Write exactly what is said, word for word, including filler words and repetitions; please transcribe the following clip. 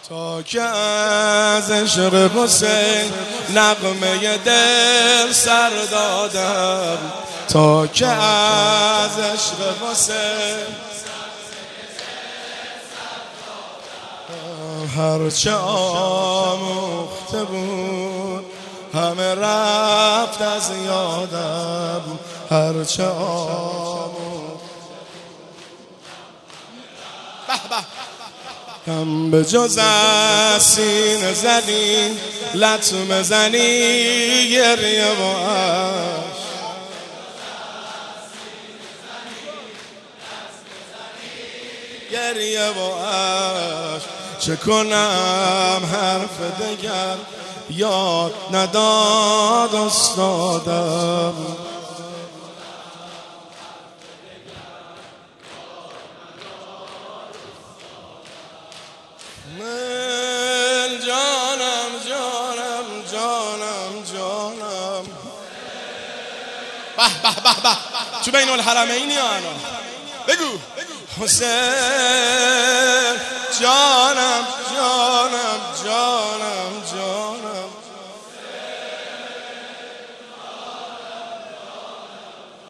تا که از عشق حسین نغمه دل سر دادم، تا که از عشق حسین هرچه آموخته بود همه رفت از یادم، هرچه آموخته هم به جز از سینه زنی لطمه زنی گریه و عشق، گریه و عشق چه کنم حرف دگر یاد نداد استادم. من جانم جانم جانم جانم به به به به تو بین الحرمینی آنا بگو حسین جانم جانم جانم جانم